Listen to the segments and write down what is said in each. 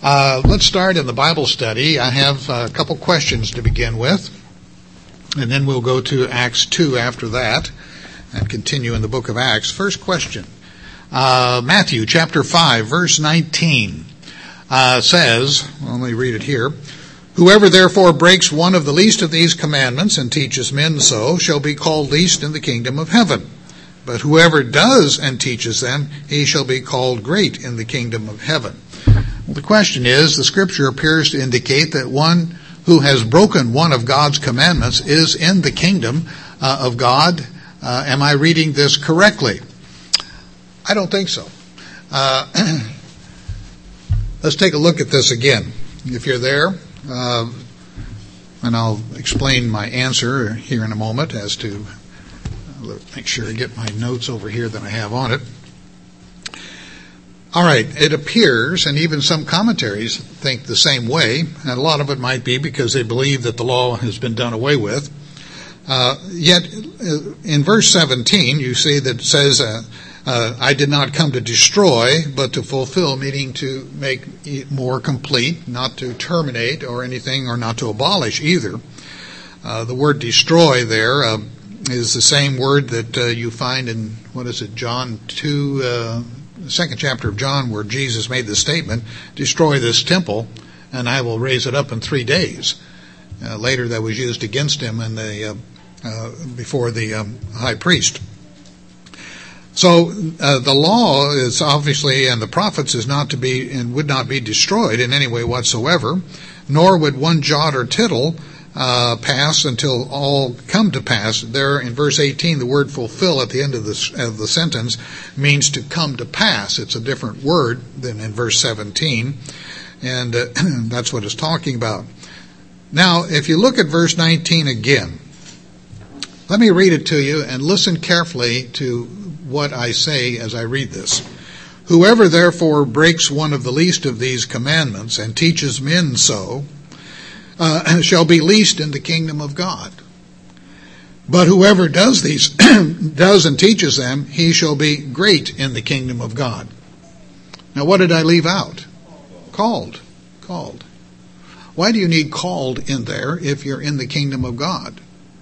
Let's start in the Bible study. I have a couple questions to begin with, and then we'll go to Acts 2 after that and continue in the book of Acts. First question, Matthew chapter 5, verse 19 says, let me read it here, "Whoever therefore breaks one of the least of these commandments and teaches men so shall be called least in the kingdom of heaven. But whoever does and teaches them, he shall be called great in the kingdom of heaven." Well, the question is, the scripture appears to indicate that one who has broken one of God's commandments is in the kingdom of God. Am I reading this correctly? I don't think so. Let's take a look at this again. If you're there, and I'll explain my answer here in a moment as to, make sure I get my notes over here that I have on it. All right, it appears, and even some commentaries think the same way, and a lot of it might be because they believe that the law has been done away with. Yet, in verse 17, you see that it says, "I did not come to destroy, but to fulfill," meaning to make it more complete, not to terminate or anything, or not to abolish either. The word destroy there is the same word that you find in, John 2, the second chapter of John, where Jesus made the statement, "Destroy this temple, and I will raise it up in 3 days." Later that was used against him in before the high priest. So the law is obviously, and the prophets, is not to be and would not be destroyed in any way whatsoever, nor would one jot or tittle pass until all come to pass. There in verse 18, the word "fulfill" at the end of the sentence means to come to pass. It's a different word than in verse 17, and that's what it's talking about. Now, if you look at verse 19 again, let me read it to you and listen carefully to what I say as I read this. "Whoever therefore breaks one of the least of these commandments and teaches men so shall be least in the kingdom of God. But whoever does these does and teaches them, he shall be great in the kingdom of God." Now, what did I leave out? Called. Why do you need called in there if you're in the kingdom of God?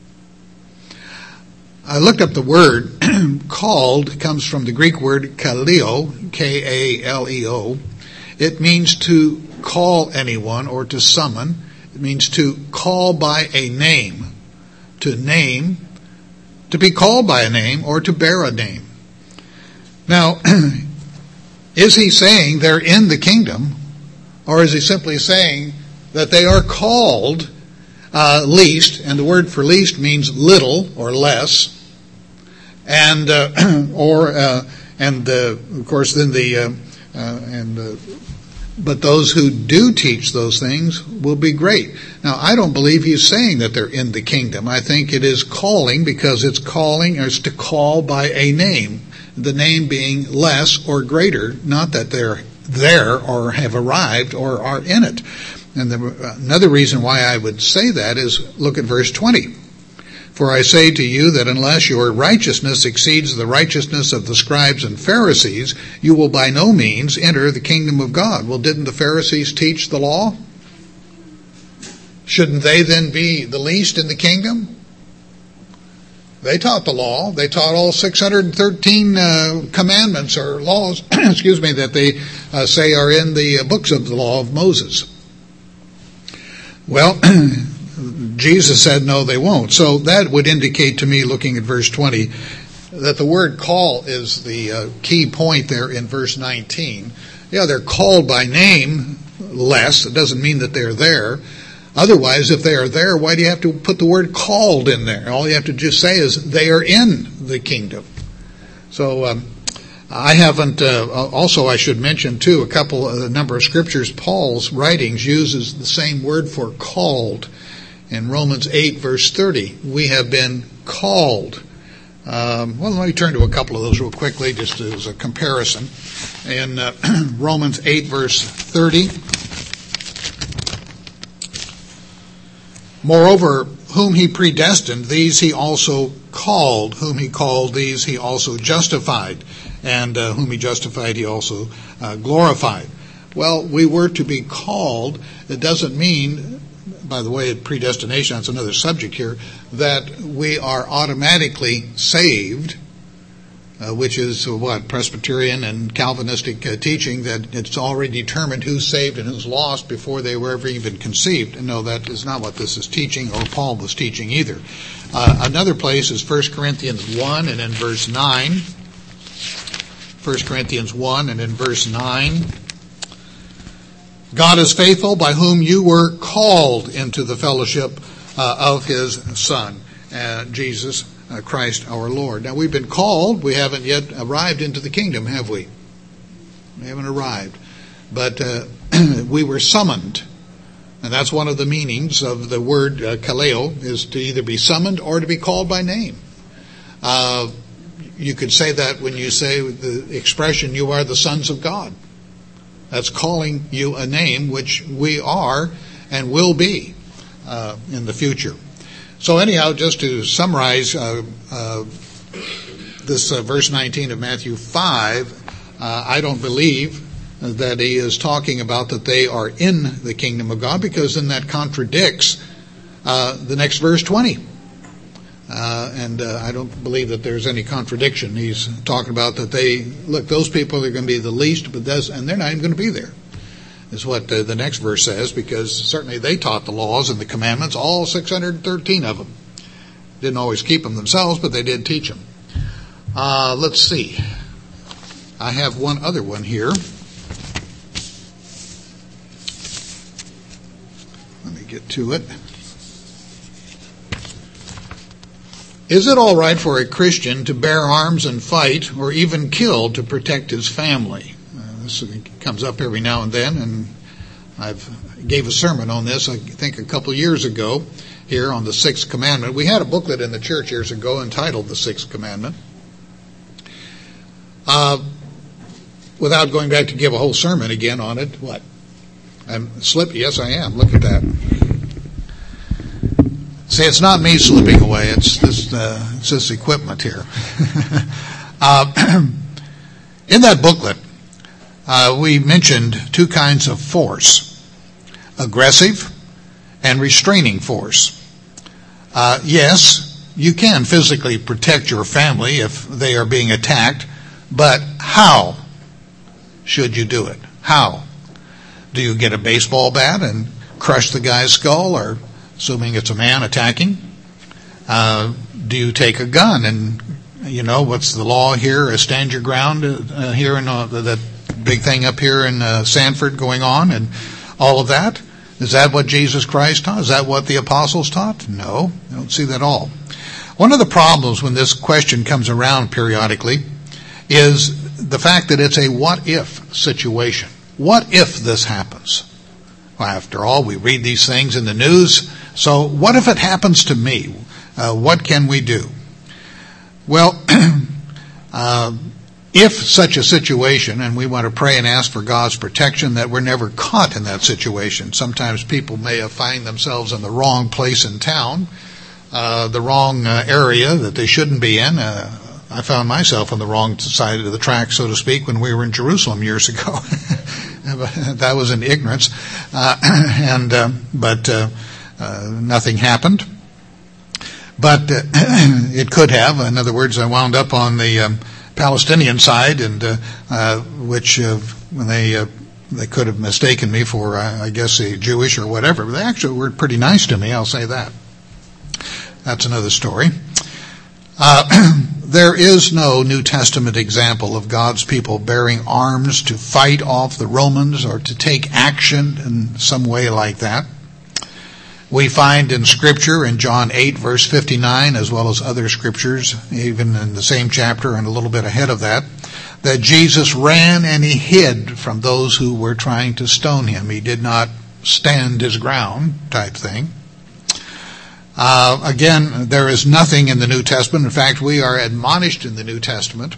I looked up the word called. Comes from the Greek word kaleo, K-A-L-E-O. It means to call anyone or to summon. It means to call by a name, to name, to be called by a name, or to bear a name. Now, is he saying they're in the kingdom, or is he simply saying that they are called least, and the word for least means little or less, and of course then but those who do teach those things will be great. Now, I don't believe he's saying that they're in the kingdom. I think it is calling, because it's calling, or it's to call by a name, the name being less or greater, not that they're there or have arrived or are in it. And another reason why I would say that is, look at verse 20. "For I say to you that unless your righteousness exceeds the righteousness of the scribes and Pharisees, you will by no means enter the kingdom of God." Well, didn't the Pharisees teach the law? Shouldn't they then be the least in the kingdom? They taught the law. They taught all 613 commandments or laws, that they say are in the books of the law of Moses. Well, Jesus said no, they won't. So that would indicate to me, looking at verse 20, that the word call is the key point there in verse 19. Yeah, they're called by name less. It doesn't mean that they're there. Otherwise, if they are there, why do you have to put the word called in there? All you have to just say is they are in the kingdom. So I haven't, also I should mention too, a number of scriptures, Paul's writings uses the same word for called. In Romans 8, verse 30, we have been called. Well, let me turn to a couple of those real quickly, just as a comparison. In Romans 8, verse 30, "Moreover, whom he predestined, these he also called. Whom he called, these he also justified. And whom he justified, he also glorified." Well, we were to be called. It doesn't mean, by the way, predestination, that's another subject here, that we are automatically saved, which is what? Presbyterian and Calvinistic teaching, that it's already determined who's saved and who's lost before they were ever even conceived. No, that is not what this is teaching, or Paul was teaching either. Another place is 1 Corinthians 1 and in verse 9. 1 Corinthians 1 and in verse 9. God is faithful, by whom you were called into the fellowship of his Son, Jesus Christ our Lord. Now, we've been called. We haven't yet arrived into the kingdom, have we? We haven't arrived. But we were summoned. And that's one of the meanings of the word kaleo, is to either be summoned or to be called by name. You could say that when you say the expression, you are the sons of God. That's calling you a name, which we are and will be in the future. So anyhow, just to summarize this verse 19 of Matthew 5, I don't believe that he is talking about that they are in the kingdom of God, because then that contradicts the next verse 20. And I don't believe that there's any contradiction. He's talking about that those people are going to be the least, and they're not even going to be there, is what the next verse says, because certainly they taught the laws and the commandments, all 613 of them. Didn't always keep them themselves, but they did teach them. Let's see. I have one other one here. Let me get to it. Is it all right for a Christian to bear arms and fight, or even kill, to protect his family? This comes up every now and then, and I've gave a sermon on this, I think a couple of years ago, here on the Sixth Commandment. We had a booklet in the church years ago entitled The Sixth Commandment. Without going back to give a whole sermon again on it, what? I'm slipping. Yes, I am. Look at that. See, it's not me slipping away. It's this equipment here. In that booklet, we mentioned two kinds of force: aggressive and restraining force. Yes, you can physically protect your family if they are being attacked, but how should you do it? How? Do you get a baseball bat and crush the guy's skull, or assuming it's a man attacking? Do you take a gun and, what's the law here? Stand your ground here in that big thing up here in Sanford going on and all of that? Is that what Jesus Christ taught? Is that what the apostles taught? No, I don't see that at all. One of the problems when this question comes around periodically is the fact that it's a what-if situation. What if this happens? Well, after all, we read these things in the news. So what if it happens to me? What can we do? Well, if such a situation, and we want to pray and ask for God's protection that we're never caught in that situation. Sometimes people may find themselves in the wrong place in town, the wrong area that they shouldn't be in. I found myself on the wrong side of the track, so to speak, when we were in Jerusalem years ago. That was in ignorance, but nothing happened. But it could have. In other words, I wound up on the Palestinian side, and which when they could have mistaken me for, I guess, a Jewish or whatever. But they actually were pretty nice to me. I'll say that. That's another story. There is no New Testament example of God's people bearing arms to fight off the Romans or to take action in some way like that. We find in Scripture, in John 8, verse 59, as well as other Scriptures, even in the same chapter and a little bit ahead of that, that Jesus ran and he hid from those who were trying to stone him. He did not stand his ground type thing. Again, there is nothing in the New Testament. In fact, we are admonished in the New Testament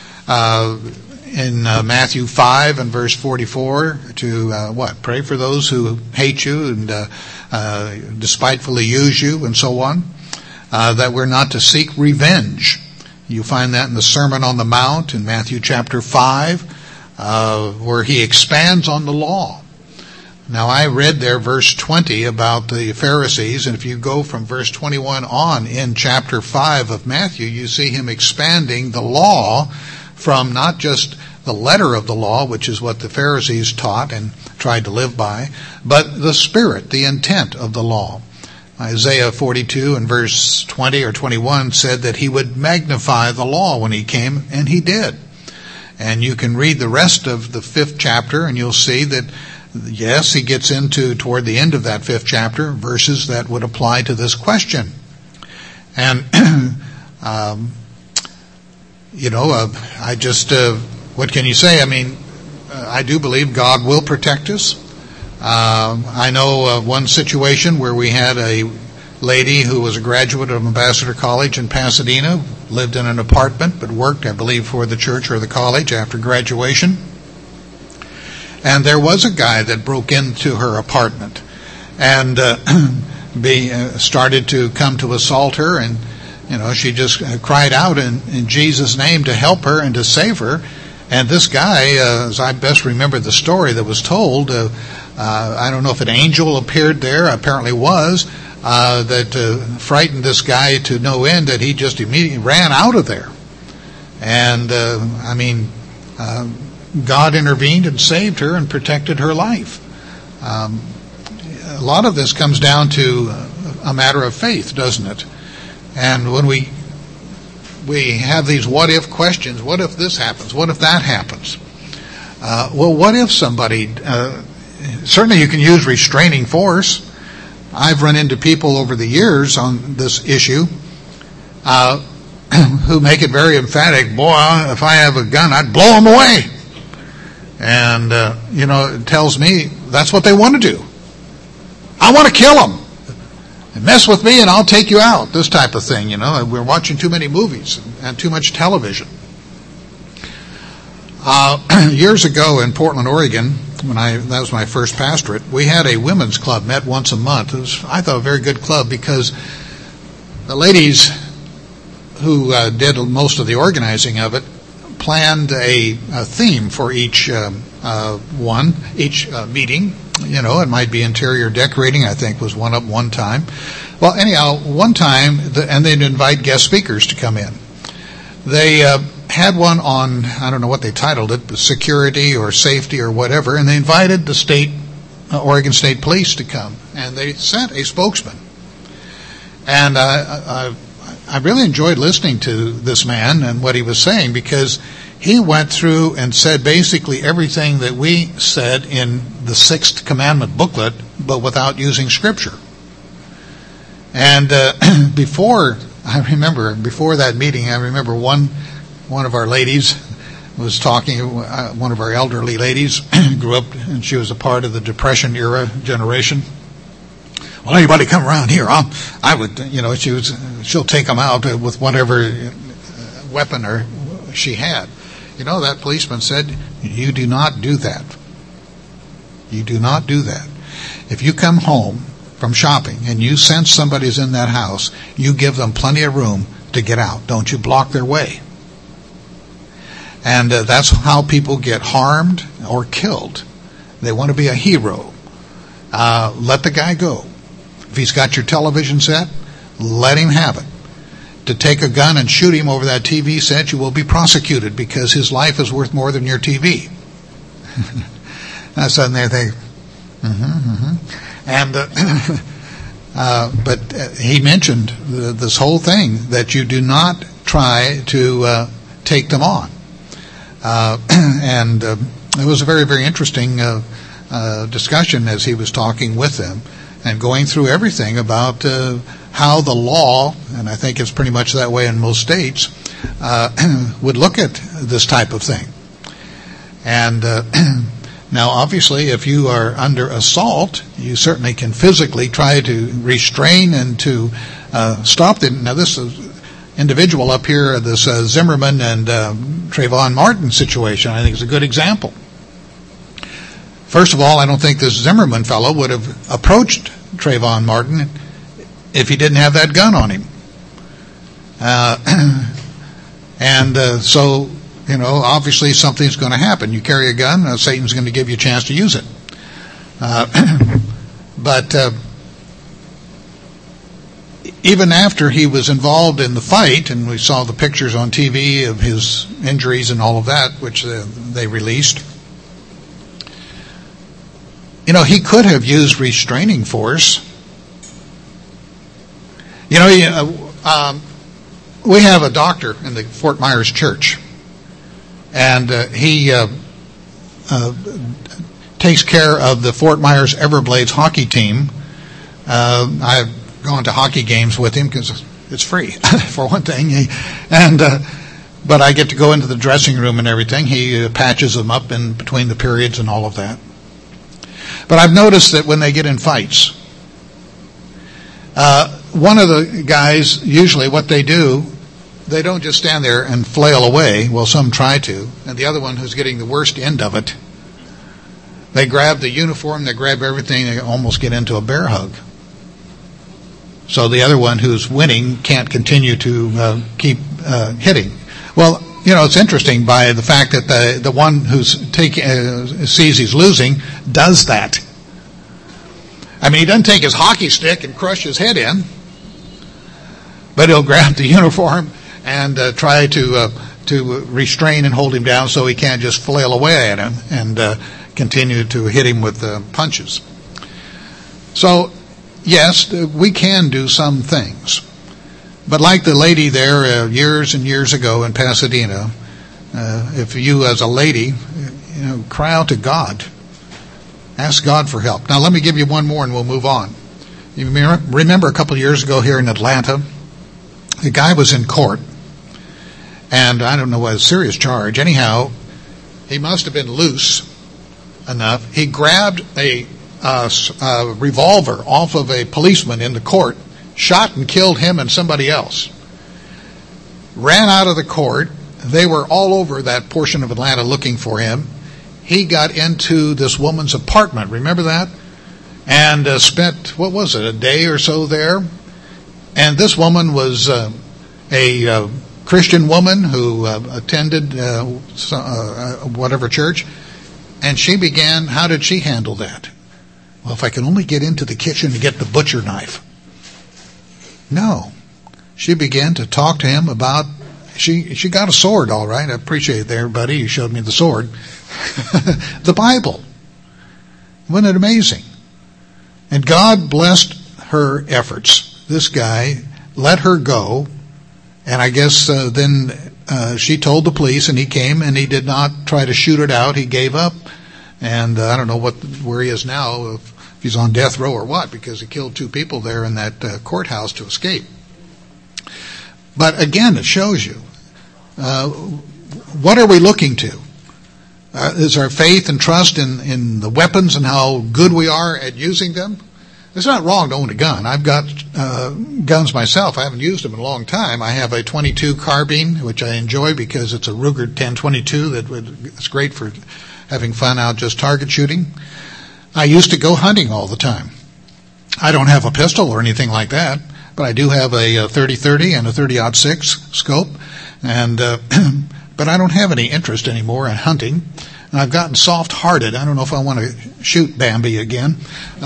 in Matthew 5 and verse 44 to pray for those who hate you and despitefully use you and so on, that we're not to seek revenge. You find that in the Sermon on the Mount in Matthew chapter 5. where he expands on the law. Now, I read there verse 20 about the Pharisees, and if you go from verse 21 on in chapter 5 of Matthew, you see him expanding the law from not just the letter of the law, which is what the Pharisees taught and tried to live by, but the spirit, the intent of the law. Isaiah 42 and verse 20 or 21 said that he would magnify the law when he came, and he did. And you can read the rest of the 5th chapter, and you'll see that, yes, he gets into, toward the end of that 5th chapter, verses that would apply to this question. And, what can you say? I mean, I do believe God will protect us. I know one situation where we had a lady who was a graduate of Ambassador College in Pasadena, lived in an apartment, but worked, I believe, for the church or the college after graduation. And there was a guy that broke into her apartment and started to come to assault her, and she just cried out in Jesus' name to help her and to save her. And this guy, as I best remember the story that was told, I don't know if an angel appeared there, apparently was, that frightened this guy to no end, that he just immediately ran out of there. And, God intervened and saved her and protected her life. A lot of this comes down to a matter of faith, doesn't it? And when we have these what-if questions, what if this happens? What if that happens? What if somebody... certainly you can use restraining force. I've run into people over the years on this issue who make it very emphatic, boy, if I have a gun, I'd blow them away. And, it tells me that's what they want to do. I want to kill them. Mess with me and I'll take you out. This type of thing, We're watching too many movies and too much television. Years ago in Portland, Oregon, that was my first pastorate, we had a women's club, met once a month. It was, I thought, a very good club because the ladies who did most of the organizing of it planned a theme for each meeting. It might be interior decorating, I think was one time. Well, anyhow, one time, and they'd invite guest speakers to come in. They had one on, I don't know what they titled it, security or safety or whatever, and they invited the Oregon State Police to come, and they sent a spokesman. And I really enjoyed listening to this man and what he was saying, because he went through and said basically everything that we said in the 6th commandment booklet, but without using scripture. And before that meeting, I remember one of our ladies was talking, one of our elderly ladies grew up, and she was a part of the Depression era generation. Well, anybody come around here, I would, she'll take them out with whatever weapon or she had. That policeman said, you do not do that. You do not do that. If you come home from shopping and you sense somebody's in that house, you give them plenty of room to get out. Don't you block their way. And that's how people get harmed or killed. They want to be a hero. Let the guy go. If he's got your television set, let him have it. To take a gun and shoot him over that TV set, you will be prosecuted because his life is worth more than your TV. Now suddenly they think, And but he mentioned this whole thing that you do not try to take them on. And it was a very, very interesting discussion as he was talking with them and going through everything about how the law, and I think it's pretty much that way in most states, would look at this type of thing. And now, obviously, if you are under assault, you certainly can physically try to restrain and to stop them. Now, this individual up here, this Zimmerman and Trayvon Martin situation, I think is a good example. First of all, I don't think this Zimmerman fellow would have approached Trayvon Martin if he didn't have that gun on him. So obviously something's going to happen. You carry a gun, Satan's going to give you a chance to use it. But even after he was involved in the fight, and we saw the pictures on TV of his injuries and all of that, which they released, he could have used restraining force. We have a doctor in the Fort Myers church, and he takes care of the Fort Myers Everblades hockey team. I've gone to hockey games with him because it's free, for one thing. But I get to go into the dressing room and everything. He patches them up in between the periods and all of that. But I've noticed that when they get in fights, one of the guys, usually what they do, they don't just stand there and flail away. Well, some try to. And the other one, who's getting the worst end of it, they grab the uniform, they grab everything, they almost get into a bear hug. So the other one who's winning can't continue to keep hitting. Well, it's interesting by the fact that the one who's sees he's losing does that. I mean, he doesn't take his hockey stick and crush his head in, but he'll grab the uniform and try to restrain and hold him down so he can't just flail away at him and continue to hit him with punches. So, yes, we can do some things. But like the lady there years and years ago in Pasadena, if you as a lady, cry out to God. Ask God for help. Now let me give you one more and we'll move on. You remember a couple of years ago here in Atlanta, the guy was in court, and I don't know what a serious charge. Anyhow, he must have been loose enough. He grabbed a revolver off of a policeman in the court, shot and killed him and somebody else. Ran out of the court. They were all over that portion of Atlanta looking for him. He got into this woman's apartment, remember that? And spent, a day or so there. And this woman was a Christian woman who attended whatever church. And she began, how did she handle that? Well, if I can only get into the kitchen to get the butcher knife. No. She began to talk to him about, she got a sword, all right. I appreciate it there, buddy. You showed me the sword. The Bible. Wasn't it amazing? And God blessed her efforts. This guy let her go, and I guess then she told the police, and he came, and he did not try to shoot it out. He gave up, and I don't know where he is now, if he's on death row or what, because he killed 2 people there in that courthouse to escape. But again, it shows you, what are we looking to? Is our faith and trust in the weapons and how good we are at using them? It's not wrong to own a gun. I've got guns myself. I haven't used them in a long time. I have a .22 carbine, which I enjoy because it's a Ruger 10/22 it's great for having fun out just target shooting. I used to go hunting all the time. I don't have a pistol or anything like that, but I do have a 30-30 and a 30-06 scope, and but I don't have any interest anymore in hunting. And I've gotten soft-hearted. I don't know if I want to shoot Bambi again.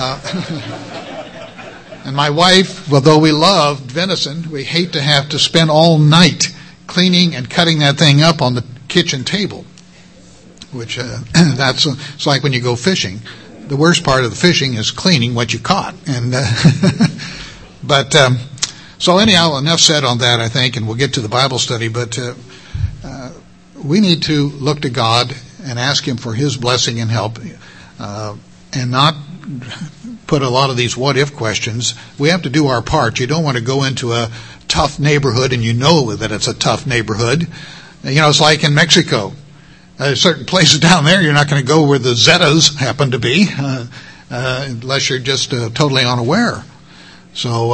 And my wife, although we love venison, we hate to have to spend all night cleaning and cutting that thing up on the kitchen table, which it's like when you go fishing. The worst part of the fishing is cleaning what you caught. And but so anyhow, enough said on that, I think, and we'll get to the Bible study. But we need to look to God and ask Him for His blessing and help, and not put a lot of these what-if questions. We have to do our part. You don't want to go into a tough neighborhood and you know that it's a tough neighborhood. It's like in Mexico. Certain places down there, you're not going to go where the Zetas happen to be, unless you're just totally unaware. So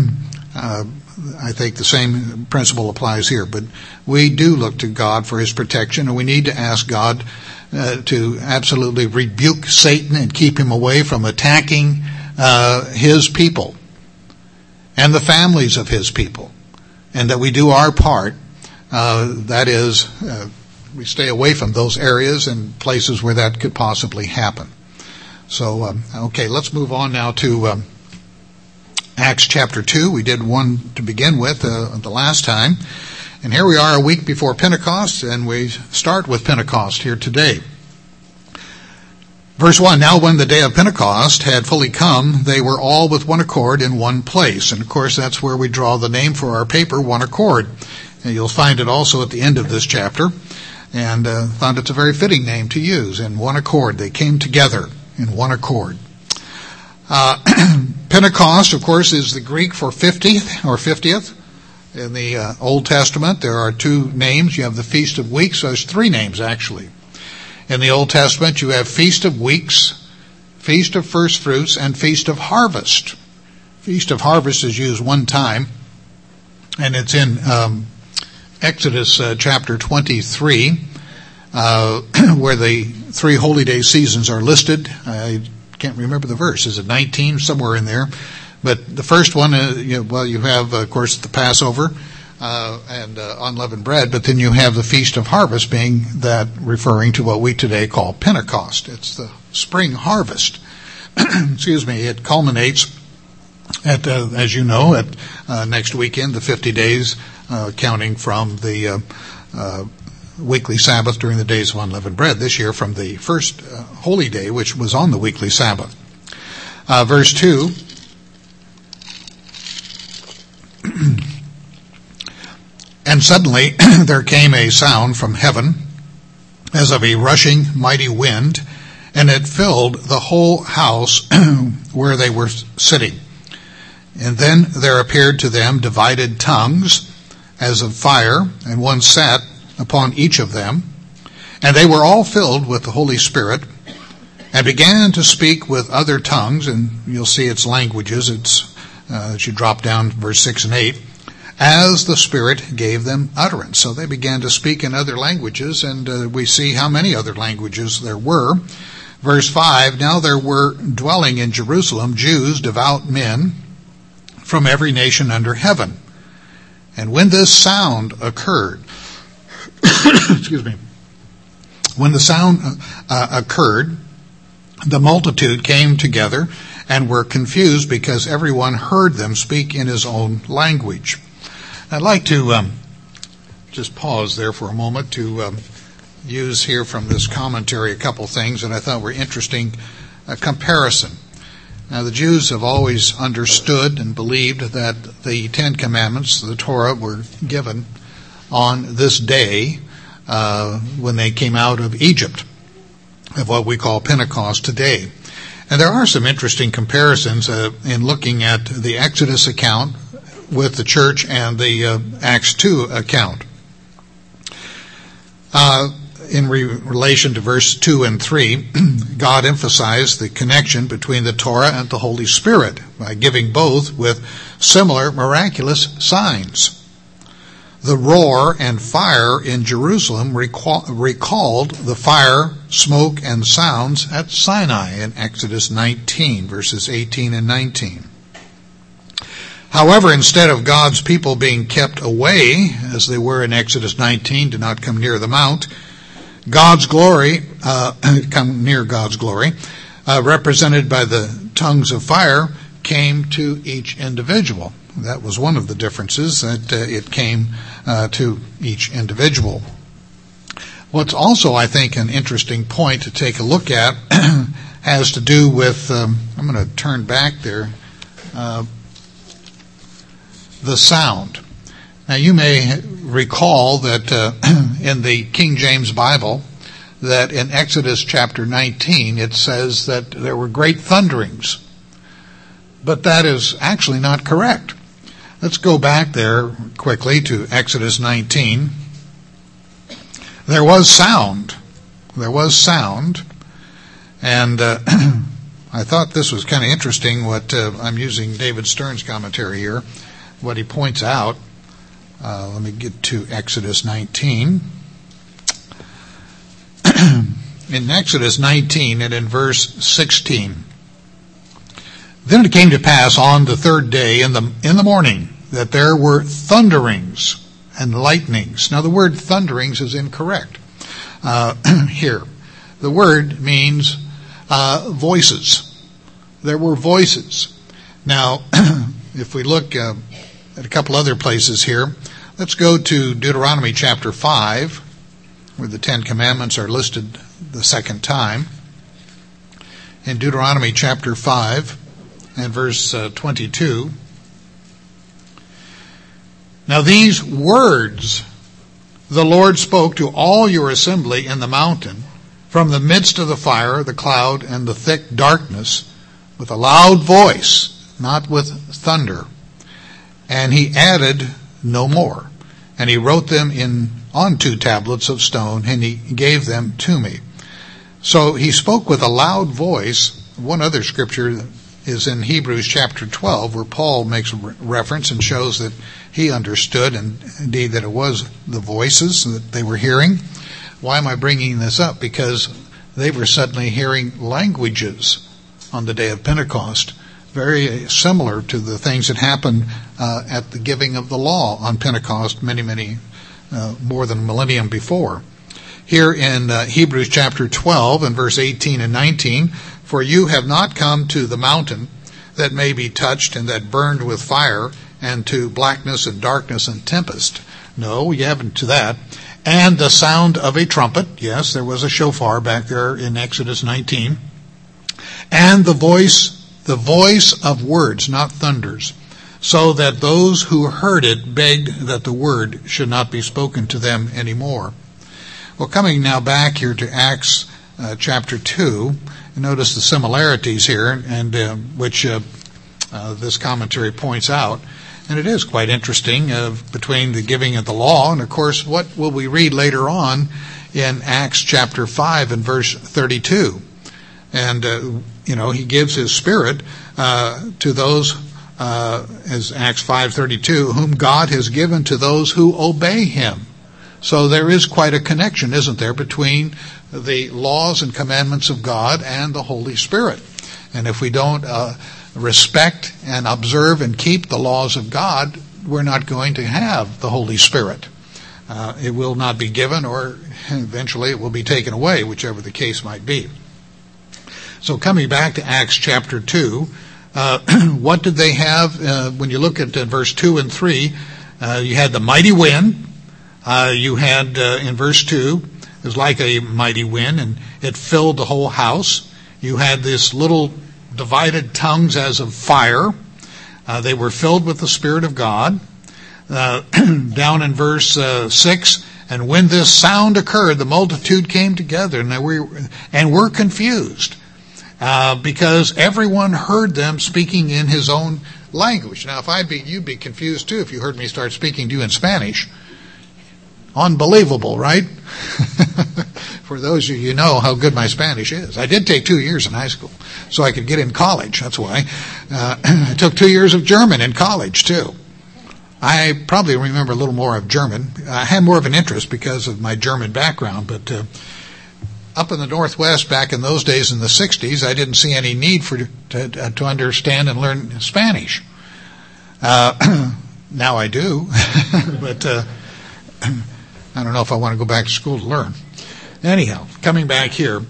I think the same principle applies here. But we do look to God for His protection, and we need to ask God to absolutely rebuke Satan and keep him away from attacking His people and the families of His people, and that we do our part. That is, we stay away from those areas and places where that could possibly happen. So, okay, let's move on now to Acts chapter 2. We did one to begin with the last time. And here we are a week before Pentecost, and we start with Pentecost here today. Verse 1, now when the day of Pentecost had fully come, they were all with one accord in one place. And of course, that's where we draw the name for our paper, One Accord. And you'll find it also at the end of this chapter. And found it's a very fitting name to use, in one accord. They came together in one accord. Pentecost, of course, is the Greek for 50th or 50th. In the Old Testament, there are two names. You have the Feast of Weeks. So there's three names, actually. In the Old Testament, you have Feast of Weeks, Feast of First Fruits, and Feast of Harvest. Feast of Harvest is used one time, and it's in Exodus chapter 23, where the three holy day seasons are listed. I can't remember the verse. Is it 19? Somewhere in there. But the first one, you have, of course, the Passover and unleavened bread, but then you have the Feast of Harvest, being that referring to what we today call Pentecost. It's the spring harvest. Excuse me. It culminates at, as you know, at next weekend, the 50 days, counting from the weekly Sabbath during the days of unleavened bread. This year from the first holy day, which was on the weekly Sabbath. Verse 2. And suddenly there came a sound from heaven as of a rushing mighty wind, and it filled the whole house where they were sitting. And then there appeared to them divided tongues as of fire, and one sat upon each of them. And they were all filled with the Holy Spirit, and began to speak with other tongues, and you'll see its languages. It's as you drop down verse 6 and 8, as the Spirit gave them utterance. So they began to speak in other languages, and we see how many other languages there were. Verse 5, now there were dwelling in Jerusalem Jews, devout men, from every nation under heaven. And when this sound occurred, excuse me, when the sound occurred, the multitude came together and were confused because everyone heard them speak in his own language. I'd like to just pause there for a moment to use here from this commentary a couple things that I thought were interesting. A comparison. Now, the Jews have always understood and believed that the Ten Commandments, the Torah, were given on this day when they came out of Egypt, of what we call Pentecost today. And there are some interesting comparisons in looking at the Exodus account with the church and the Acts 2 account. In relation to verse 2 and 3, God emphasized the connection between the Torah and the Holy Spirit by giving both with similar miraculous signs. The roar and fire in Jerusalem recalled the fire, smoke, and sounds at Sinai in Exodus 19, verses 18 and 19. Come near the mount, God's glory, come near God's glory, represented by the tongues of fire, came to each individual. That was one of the differences, that it came to each individual. What's also, I think, an interesting point to take a look at has to do with, I'm going to turn back there, the sound. Now, you may recall that in the King James Bible, that in Exodus chapter 19, it says that there were great thunderings. But that is actually not correct. Let's go back there quickly to Exodus 19. There was sound. There was sound. And I thought this was kind of interesting what I'm using David Stern's commentary here, what he points out. Let me get to Exodus 19. In Exodus 19 and in verse 16. Then it came to pass on the third day in the morning that there were thunderings and lightnings. Now the word thunderings is incorrect. here. The word means voices. There were voices. Now, if we look at a couple other places here, let's go to Deuteronomy chapter 5, where the Ten Commandments are listed the second time. In Deuteronomy chapter 5 and verse 22, now these words the Lord spoke to all your assembly in the mountain, from the midst of the fire, the cloud, and the thick darkness, with a loud voice, not with thunder. And he added no more. And he wrote them on 2 tablets of stone, and he gave them to me. So he spoke with a loud voice. One other scripture is in Hebrews chapter 12, where Paul makes a reference and shows that he understood, and indeed that it was the voices that they were hearing. Why am I bringing this up? Because they were suddenly hearing languages on the day of Pentecost, very similar to the things that happened at the giving of the law on Pentecost many, more than a millennium before. Here in Hebrews chapter 12 and verse 18 and 19, for you have not come to the mountain that may be touched and that burned with fire, and to blackness and darkness and tempest. No, you haven't to that. And the sound of a trumpet. Yes, there was a shofar back there in Exodus 19. And the voice of words, not thunders, so that those who heard it begged that the word should not be spoken to them anymore. Well, coming now back here to Acts chapter 2, notice the similarities here, and which this commentary points out. And it is quite interesting between the giving of the law and, of course, what will we read later on in Acts chapter 5 and verse 32. And, he gives his Spirit to those, as Acts 5:32, whom God has given to those who obey him. So there is quite a connection, isn't there, between the laws and commandments of God and the Holy Spirit. And if we don't respect and observe and keep the laws of God, we're not going to have the Holy Spirit. It will not be given, or eventually it will be taken away, whichever the case might be. So coming back to Acts chapter 2, what did they have? When you look at verse 2 and 3, you had the mighty wind. You had, in verse 2, it was like a mighty wind, and it filled the whole house. You had this little divided tongues as of fire. They were filled with the Spirit of God. Down in verse 6, and when this sound occurred, the multitude came together, and were confused, because everyone heard them speaking in his own language. Now, if you'd be confused too if you heard me start speaking to you in Spanish. Unbelievable, right? For those of you who know how good my Spanish is. I did take 2 years in high school, so I could get in college. That's why. I took 2 years of German in college, too. I probably remember a little more of German. I had more of an interest because of my German background, but up in the Northwest back in those days in the 60s, I didn't see any need to understand and learn Spanish. Now I do, but I don't know if I want to go back to school to learn. Anyhow, coming back here,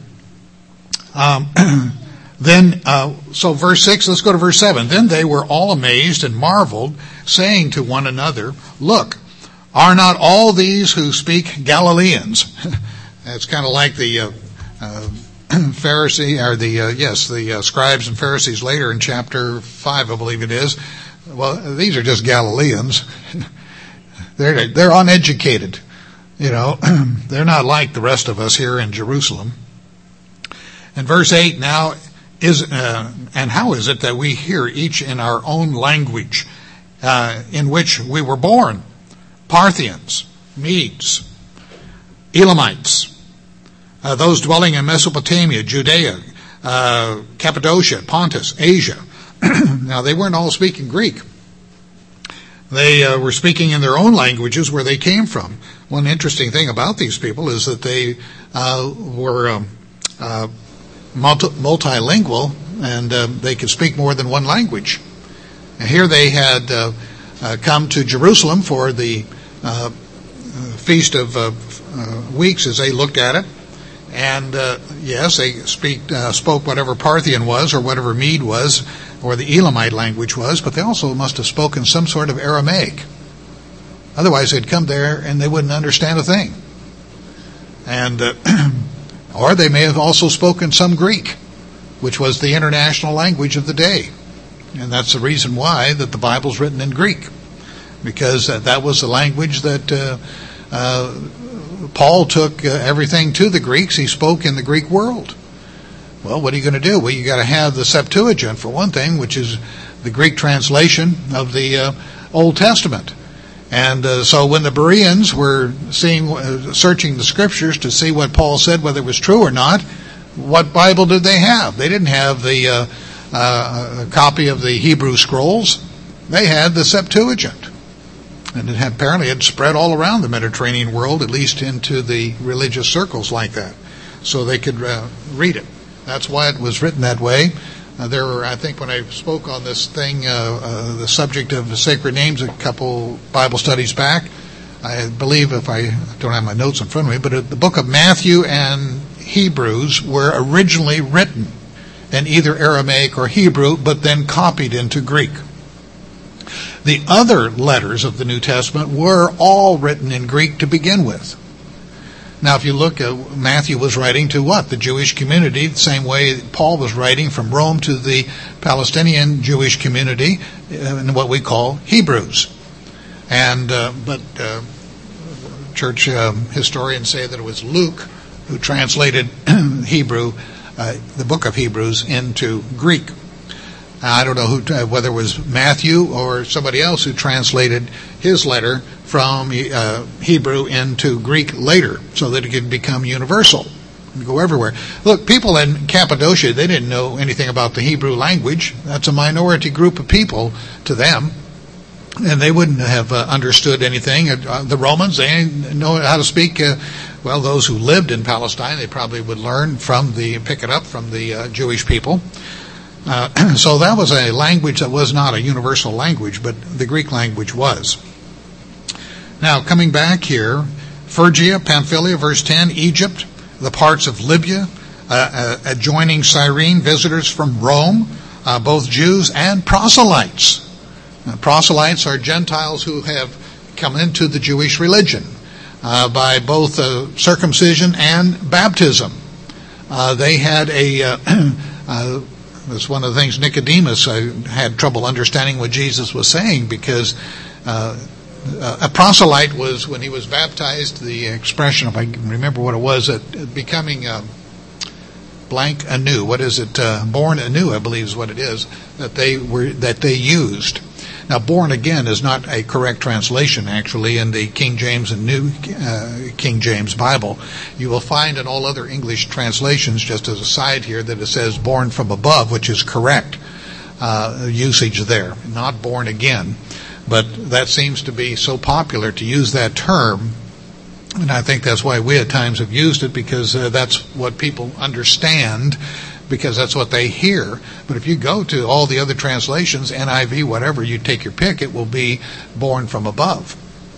so verse 6, let's go to verse 7. Then they were all amazed and marveled, saying to one another, look, are not all these who speak Galileans? It's kind of like the Pharisee, or the scribes and Pharisees later in chapter 5, I believe it is. Well, these are just Galileans. They're uneducated. They're not like the rest of us here in Jerusalem. And verse 8 now is, and how is it that we hear each in our own language in which we were born? Parthians, Medes, Elamites, those dwelling in Mesopotamia, Judea, Cappadocia, Pontus, Asia. Now, they weren't all speaking Greek. They were speaking in their own languages where they came from. One interesting thing about these people is that they were multilingual, and they could speak more than one language. And here they had come to Jerusalem for the Feast of Weeks as they looked at it. And yes, they spoke whatever Parthian was, or whatever Mede was, or the Elamite language was, but they also must have spoken some sort of Aramaic. Otherwise, they'd come there and they wouldn't understand a thing. And or they may have also spoken some Greek, which was the international language of the day. And that's the reason why that the Bible's written in Greek, because that was the language that Paul took everything to the Greeks. He spoke in the Greek world. Well, what are you going to do? Well, you got to have the Septuagint for one thing, which is the Greek translation of the Old Testament. And so when the Bereans were searching the Scriptures to see what Paul said, whether it was true or not, what Bible did they have? They didn't have the copy of the Hebrew Scrolls. They had the Septuagint. And it had, apparently it spread all around the Mediterranean world, at least into the religious circles like that, so they could read it. That's why it was written that way. There were, I think when I spoke on this thing, the subject of the sacred names a couple Bible studies back, I believe, if I don't have my notes in front of me, but the book of Matthew and Hebrews were originally written in either Aramaic or Hebrew, but then copied into Greek. The other letters of the New Testament were all written in Greek to begin with. Now, if you look, Matthew was writing to what? The Jewish community, the same way Paul was writing from Rome to the Palestinian Jewish community, in what we call Hebrews. And but church historians say that it was Luke who translated Hebrew, the book of Hebrews, into Greek. I don't know whether it was Matthew or somebody else who translated his letter from Hebrew into Greek later, so that it could become universal and go everywhere. Look, people in Cappadocia, they didn't know anything about the Hebrew language. That's a minority group of people to them, and they wouldn't have understood anything. The Romans, they didn't know how to speak. Well, those who lived in Palestine, they probably would pick it up from the Jewish people. So that was a language that was not a universal language, but the Greek language was. Now, coming back here, Phrygia, Pamphylia, verse 10, Egypt, the parts of Libya, adjoining Cyrene, visitors from Rome, both Jews and proselytes. Proselytes are Gentiles who have come into the Jewish religion by both circumcision and baptism. They had that's one of the things Nicodemus had trouble understanding what Jesus was saying, because a proselyte was, when he was baptized, the expression, if I can remember what it was, becoming blank anew. What is it? Born anew, I believe is what it is, that they used. Now, born again is not a correct translation, actually, in the King James and New King James Bible. You will find in all other English translations, just as a side here, that it says born from above, which is correct usage there, not born again. But that seems to be so popular to use that term, and I think that's why we at times have used it, because that's what people understand, because that's what they hear. But if you go to all the other translations, NIV, whatever, you take your pick, it will be born from above.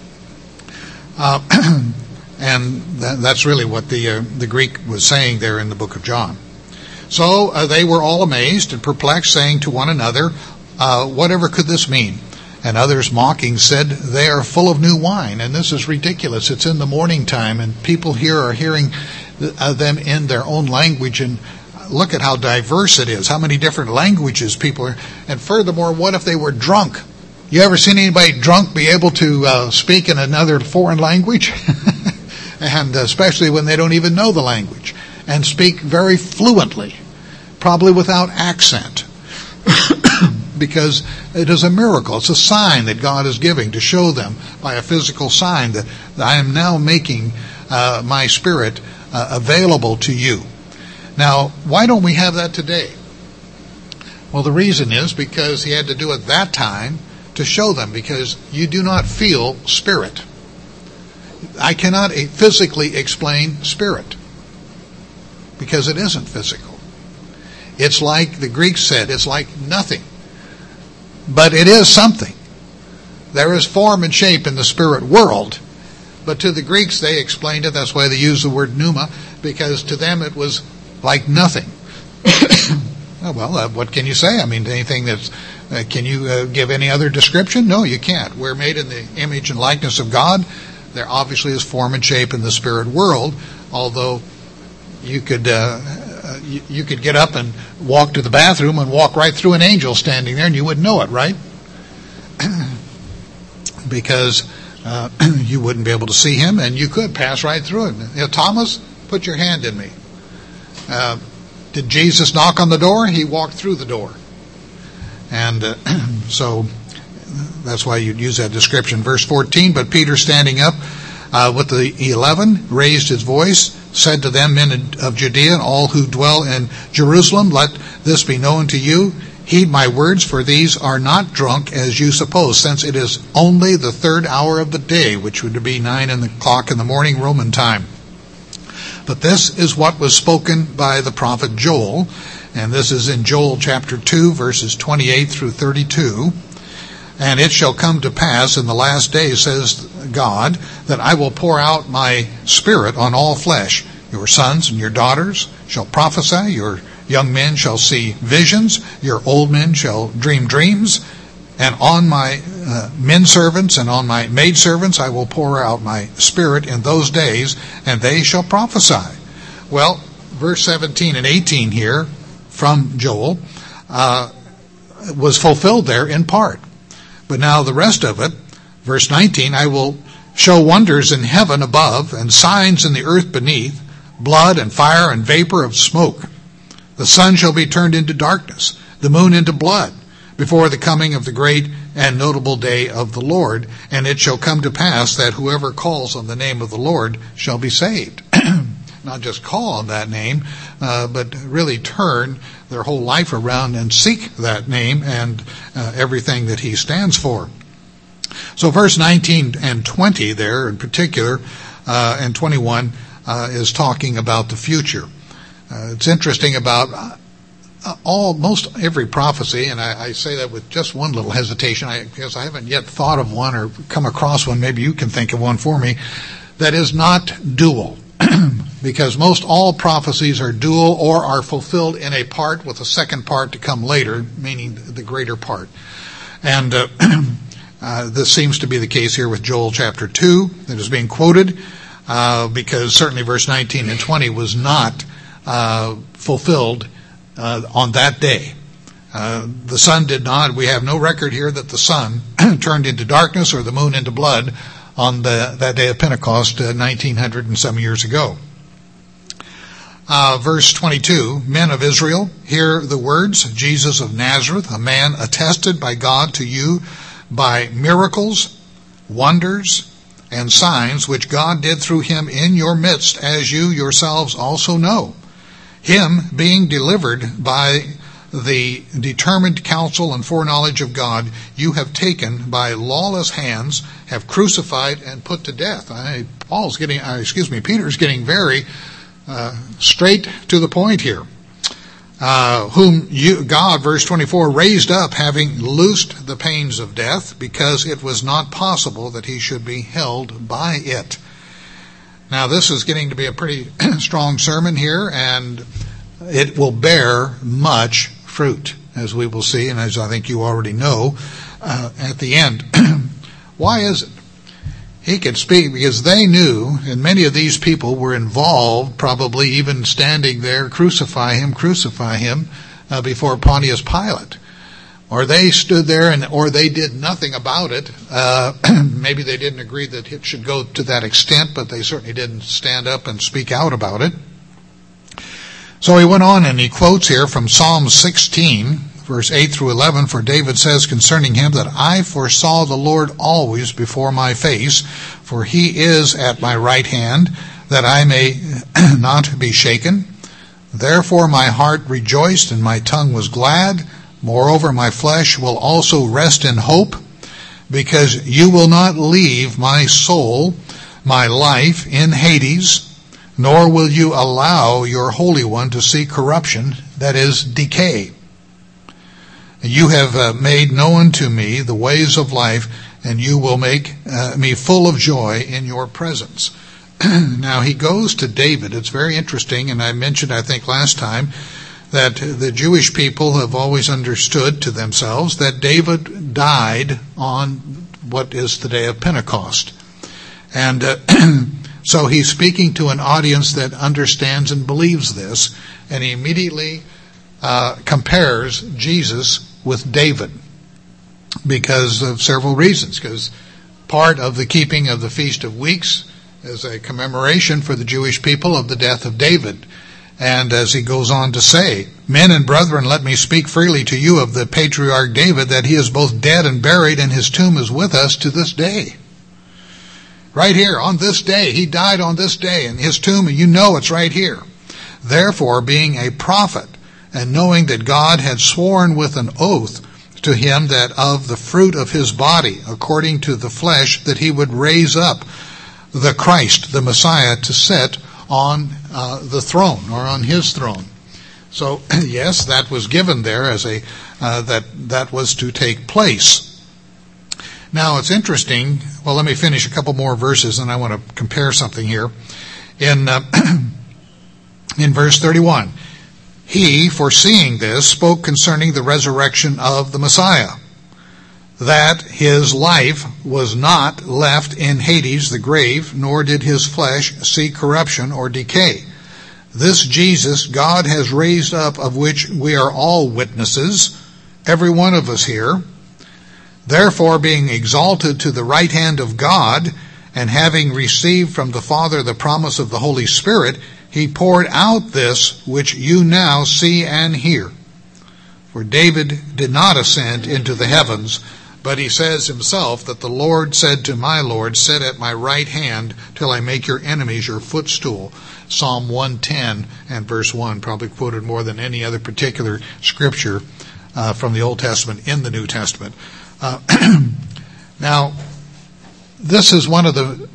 And that's really what the Greek was saying there in the book of John. So they were all amazed and perplexed, saying to one another, whatever could this mean? And others mocking said, they are full of new wine. And this is ridiculous. It's in the morning time, and people here are hearing them in their own language, and look at how diverse it is, how many different languages people are. And furthermore, what if they were drunk? You ever seen anybody drunk be able to speak in another foreign language? And especially when they don't even know the language, and speak very fluently, probably without accent. Because it is a miracle. It's a sign that God is giving to show them by a physical sign that I am now making my Spirit available to you. Now, why don't we have that today? Well, the reason is because he had to do it that time to show them, because you do not feel spirit. I cannot physically explain spirit, because it isn't physical. It's like the Greeks said, it's like nothing. But it is something. There is form and shape in the spirit world, But to the Greeks, they explained it. That's why they use the word pneuma, because to them it was like nothing. What can you say? I mean, anything that's... can you give any other description? No, you can't. We're made in the image and likeness of God. There obviously is form and shape in the spirit world, although you could get up and walk to the bathroom and walk right through an angel standing there, and you wouldn't know it, right? Because you wouldn't be able to see him, and you could pass right through him. Thomas, put your hand in me. Did Jesus knock on the door? He walked through the door. And so that's why you'd use that description. Verse 14, but Peter, standing up with the 11, raised his voice, said to them, men of Judea and all who dwell in Jerusalem, let this be known to you. Heed my words, for these are not drunk as you suppose, since it is only the 3rd hour of the day, which would be 9 o'clock in the morning Roman time. But this is what was spoken by the prophet Joel, and this is in Joel chapter 2, verses 28 through 32. And it shall come to pass in the last days, says God, that I will pour out my spirit on all flesh. Your sons and your daughters shall prophesy, your young men shall see visions, your old men shall dream dreams, and on my men servants and on my maid servants I will pour out my spirit in those days, and they shall prophesy. Well, verse 17 and 18 here from Joel was fulfilled there in part. But now the rest of it, verse 19, I will show wonders in heaven above and signs in the earth beneath, blood and fire and vapor of smoke. The sun shall be turned into darkness, the moon into blood, before the coming of the great and notable day of the Lord. And it shall come to pass that whoever calls on the name of the Lord shall be saved. Not just call on that name, but really turn their whole life around and seek that name and everything that he stands for. So verse 19 and 20 there in particular, and 21, is talking about the future. It's interesting about most every prophecy, and I say that with just one little hesitation, because I haven't yet thought of one or come across one. Maybe you can think of one for me that is not dual. Because most all prophecies are dual or are fulfilled in a part with a second part to come later, meaning the greater part. And this seems to be the case here with Joel chapter 2 that is being quoted, because certainly verse 19 and 20 was not fulfilled on that day. The sun did not. We have no record here that the sun turned into darkness or the moon into blood on that day of Pentecost 1900 and some years ago. Verse 22, men of Israel, hear the words, Jesus of Nazareth, a man attested by God to you by miracles, wonders, and signs which God did through him in your midst, as you yourselves also know. Him being delivered by the determined counsel and foreknowledge of God, you have taken by lawless hands, have crucified and put to death. Peter's getting very straight to the point here. Whom you, God, verse 24, raised up, having loosed the pains of death, because it was not possible that he should be held by it. Now, this is getting to be a pretty strong sermon here, and it will bear much fruit, as we will see, and as I think you already know, at the end. Why is it? He could speak because they knew, and many of these people were involved, probably even standing there, crucify him, before Pontius Pilate. Or they stood there or they did nothing about it. Maybe they didn't agree that it should go to that extent, but they certainly didn't stand up and speak out about it. So he went on and he quotes here from Psalm 16, verse 8 through 11, for David says concerning him that I foresaw the Lord always before my face, for he is at my right hand, that I may not be shaken. Therefore my heart rejoiced and my tongue was glad. Moreover, my flesh will also rest in hope, because you will not leave my soul, my life, in Hades, nor will you allow your Holy One to see corruption, that is, decay. You have made known to me the ways of life. and you will make me full of joy in your presence. Now he goes to David. It's very interesting, and I mentioned, I think last time, that the Jewish people have always understood to themselves that David died on what is the day of Pentecost. And so he's speaking to an audience that understands and believes this, and he immediately compares Jesus with David because of several reasons. Because part of the keeping of the Feast of Weeks is a commemoration for the Jewish people of the death of David. And as he goes on to say, men and brethren, let me speak freely to you of the patriarch David, that he is both dead and buried, and his tomb is with us to this day. Right here, on this day, he died on this day, and his tomb, you know it's right here. Therefore, being a prophet, and knowing that God had sworn with an oath to him that of the fruit of his body, according to the flesh, that he would raise up the Christ, the Messiah, to sit on the throne, or on his throne. So, yes, that was given there as that was to take place. Now, it's interesting. Well, let me finish a couple more verses, and I want to compare something here. In verse 31, he, foreseeing this, spoke concerning the resurrection of the Messiah, that his life was not left in Hades, the grave, nor did his flesh see corruption or decay. This Jesus God has raised up, of which we are all witnesses, every one of us here. Therefore, being exalted to the right hand of God, and having received from the Father the promise of the Holy Spirit, he poured out this which you now see and hear. For David did not ascend into the heavens, but he says himself that the Lord said to my Lord, sit at my right hand till I make your enemies your footstool. Psalm 110 and verse 1, probably quoted more than any other particular scripture from the Old Testament in the New Testament. Now, this is one of the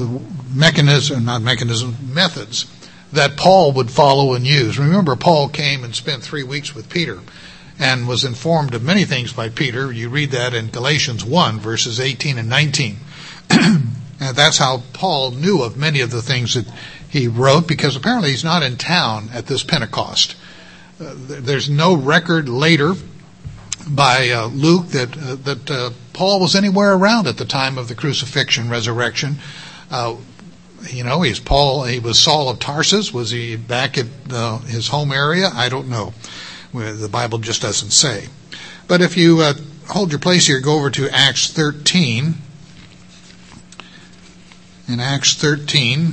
methods that Paul would follow and use. Remember, Paul came and spent 3 weeks with Peter and was informed of many things by Peter. You read that in Galatians 1, verses 18 and 19. And that's how Paul knew of many of the things that he wrote, because apparently he's not in town at this Pentecost. There's no record later by Luke that Paul was anywhere around at the time of the crucifixion, resurrection. He was Saul of Tarsus. Was he back at his home area? I don't know. The Bible just doesn't say. But if you hold your place here, go over to Acts 13. In Acts 13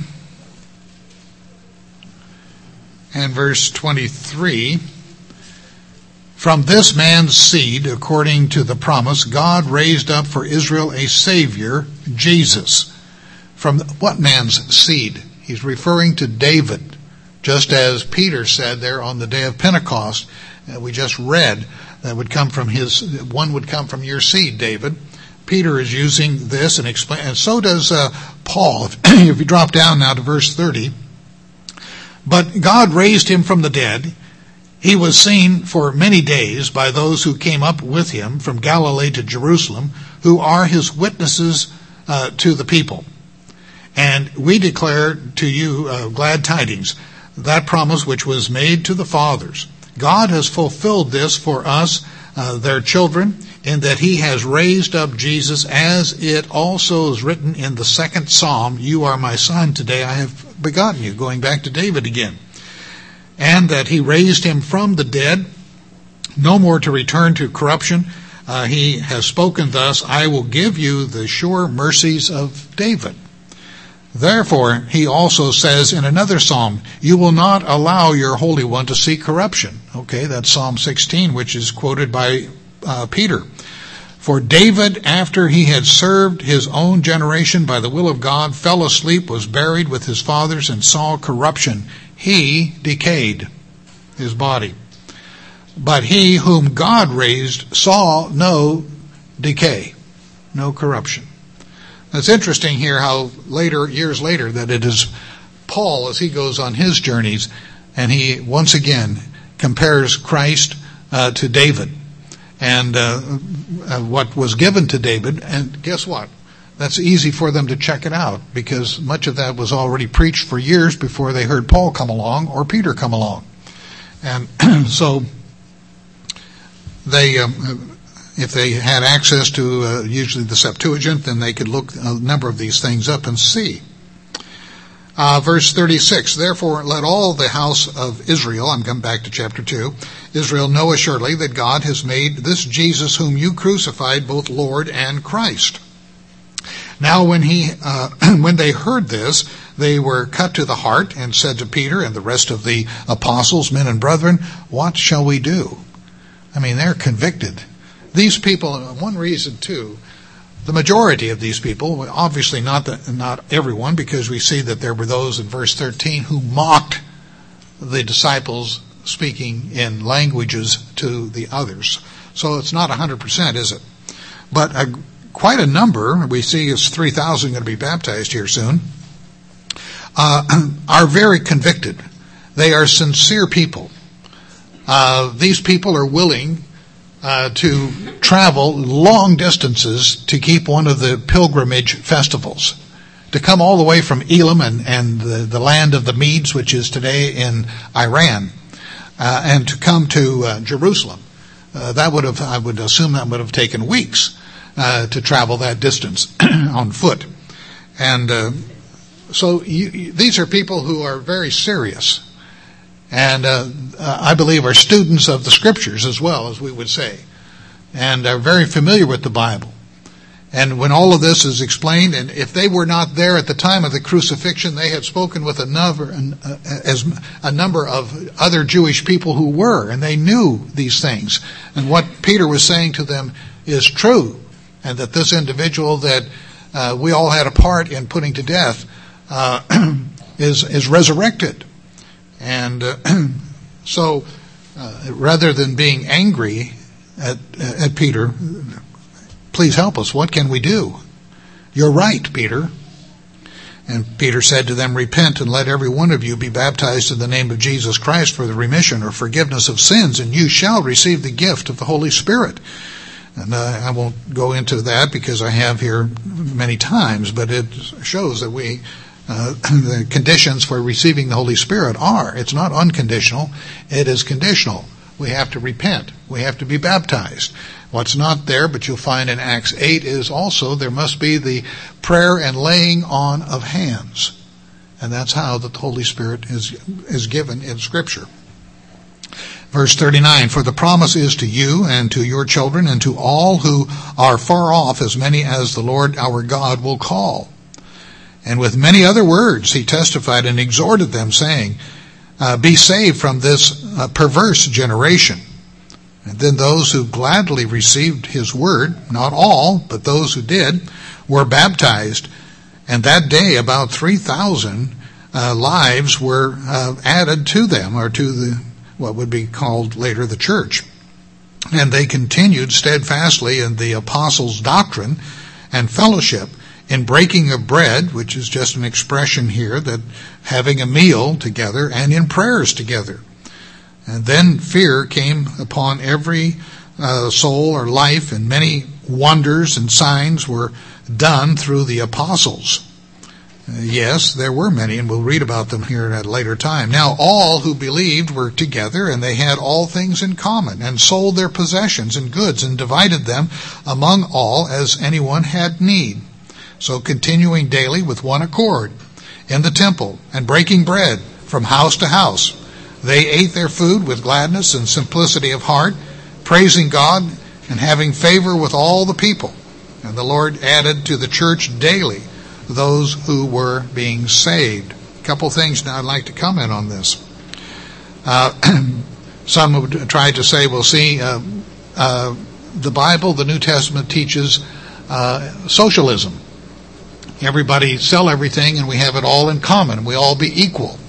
and verse 23, from this man's seed, according to the promise, God raised up for Israel a Savior, Jesus. From what man's seed? He's referring to David, just as Peter said there on the day of Pentecost. We just read that one would come from your seed, David. Peter is using this and explain, and so does Paul. If you drop down now to verse 30, but God raised him from the dead. He was seen for many days by those who came up with him from Galilee to Jerusalem, who are his witnesses to the people. And we declare to you glad tidings, that promise which was made to the fathers. God has fulfilled this for us, their children, in that he has raised up Jesus, as it also is written in the second Psalm, you are my son, today I have begotten you, going back to David again. And that he raised him from the dead, no more to return to corruption. He has spoken thus, I will give you the sure mercies of David. Therefore, he also says in another psalm, you will not allow your Holy One to see corruption. Okay, that's Psalm 16, which is quoted by Peter. For David, after he had served his own generation by the will of God, fell asleep, was buried with his fathers, and saw corruption. He decayed, his body. But he whom God raised saw no decay, no corruption. It's interesting here how years later, that it is Paul, as he goes on his journeys, and he once again compares Christ to David. and what was given to David. And guess what? That's easy for them to check it out, because much of that was already preached for years before they heard Paul come along or Peter come along. And so they, if they had access to usually the Septuagint, then they could look a number of these things up and see. Verse 36, therefore let all the house of Israel, I'm coming back to chapter 2, Israel know assuredly that God has made this Jesus whom you crucified both Lord and Christ. Now when they heard this, they were cut to the heart and said to Peter and the rest of the apostles, men and brethren, what shall we do? I mean, they're convicted. These people, one reason too, the majority of these people, obviously not everyone, because we see that there were those in verse 13 who mocked the disciples speaking in languages to the others. So it's not 100%, is it? But quite a number, we see it's 3,000 going to be baptized here soon, are very convicted. They are sincere people. These people are willing to travel long distances to keep one of the pilgrimage festivals, to come all the way from Elam and the land of the Medes, which is today in Iran, and to come to Jerusalem. I would assume that would have taken weeks to travel that distance on foot. And so these are people who are very serious, and I believe are students of the Scriptures as well, as we would say, and are very familiar with the Bible. And when all of this is explained, and if they were not there at the time of the crucifixion, they had spoken with a number of other Jewish people who were, and they knew these things. And what Peter was saying to them is true, and that this individual that we all had a part in putting to death is resurrected. And so rather than being angry at Peter, please help us. What can we do? You're right, Peter. And Peter said to them, repent and let every one of you be baptized in the name of Jesus Christ for the remission or forgiveness of sins, and you shall receive the gift of the Holy Spirit. And I won't go into that because I have here many times, but it shows that the conditions for receiving the Holy Spirit it's not unconditional, it is conditional. We have to repent. We have to be baptized. What's not there, but you'll find in Acts 8, is also there must be the prayer and laying on of hands. And that's how the Holy Spirit is given in Scripture. Verse 39, for the promise is to you and to your children and to all who are far off, as many as the Lord our God will call. And with many other words he testified and exhorted them, saying, be saved from this perverse generation. And then those who gladly received his word, not all, but those who did, were baptized. And that day about 3,000 lives were added to them, or to what would be called later the church. And they continued steadfastly in the apostles' doctrine and fellowship, in breaking of bread, which is just an expression here, that having a meal together, and in prayers together. And then fear came upon every soul or life, and many wonders and signs were done through the apostles. Yes, there were many, and we'll read about them here at a later time. Now all who believed were together, and they had all things in common, and sold their possessions and goods, and divided them among all as anyone had need. So continuing daily with one accord in the temple, and breaking bread from house to house, they ate their food with gladness and simplicity of heart, praising God and having favor with all the people. And the Lord added to the church daily those who were being saved. A couple things now I'd like to comment on this. Some would try to say, well, see, the Bible, the New Testament, teaches socialism. Everybody sell everything and we have it all in common. We all be equal.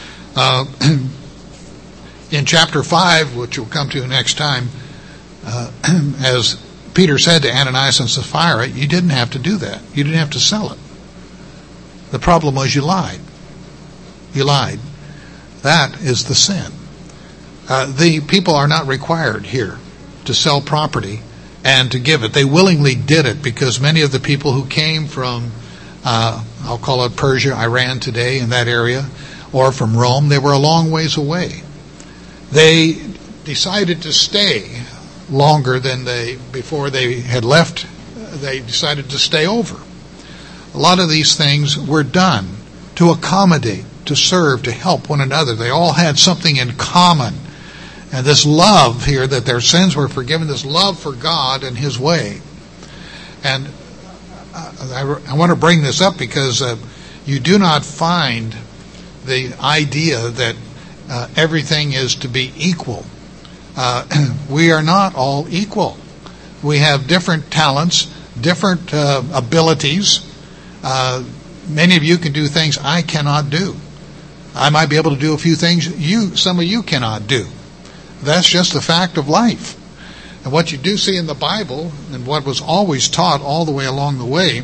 In chapter 5, which we'll come to next time, as Peter said to Ananias and Sapphira, you didn't have to do that. You didn't have to sell it. The problem was you lied. You lied. That is the sin. The people are not required here to sell property and to give it. They willingly did it because many of the people who came from, I'll call it Persia, Iran today, in that area, or from Rome, they were a long ways away. They decided to stay longer than before they had left. They decided to stay over. A lot of these things were done to accommodate, to serve, to help one another. They all had something in common. And this love here, that their sins were forgiven, this love for God and His way. And I want to bring this up because you do not find the idea that everything is to be equal. We are not all equal. We have different talents, different abilities. Many of you can do things I cannot do. I might be able to do a few things some of you cannot do. That's just the fact of life. And what you do see in the Bible, and what was always taught all the way along the way,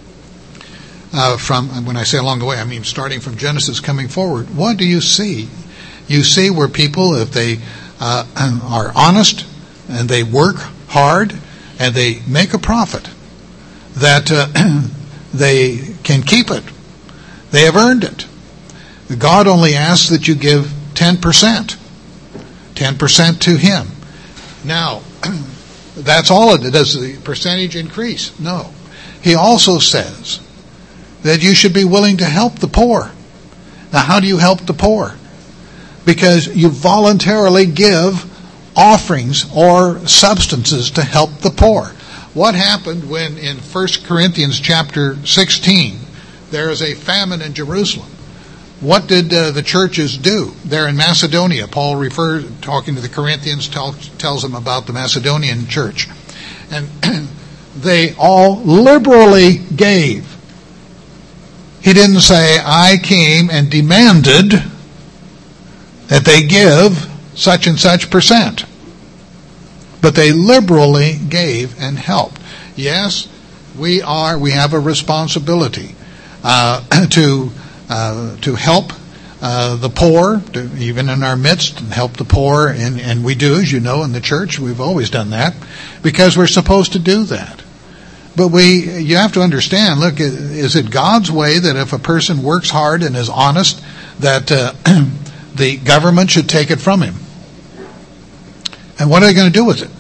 when I say along the way, I mean starting from Genesis coming forward, what do you see? You see where people, if they are honest and they work hard and they make a profit, that they can keep it. They have earned it. God only asks that you give 10%. 10% to Him. Now, that's all it is. Does the percentage increase? No. He also says that you should be willing to help the poor. Now, how do you help the poor? Because you voluntarily give offerings or substances to help the poor. What happened when in 1 Corinthians chapter 16 there is a famine in Jerusalem? What did the churches do there in Macedonia? Paul talking to the Corinthians, tells them about the Macedonian church. And they all liberally gave. He didn't say, I came and demanded that they give such and such percent. But they liberally gave and helped. Yes, we have a responsibility to help the poor, even in our midst, and help the poor. And we do, as you know, in the church. We've always done that because we're supposed to do that. But you have to understand, look, is it God's way that if a person works hard and is honest, that the government should take it from him? And what are they going to do with it?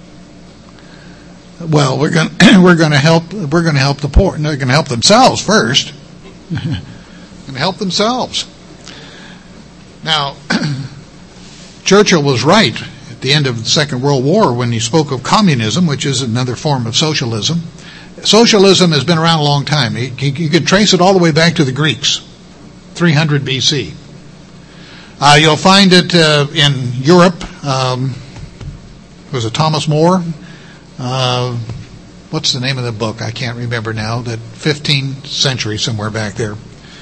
Well, we're going to help the poor. And they're going to help themselves first. And help themselves. Now, Churchill was right at the end of the Second World War when he spoke of communism, which is another form of socialism. Socialism has been around a long time. You can trace it all the way back to the Greeks, 300 BC. You'll find it in Europe. Was it Thomas More? What's the name of the book? I can't remember now. That 15th century, somewhere back there.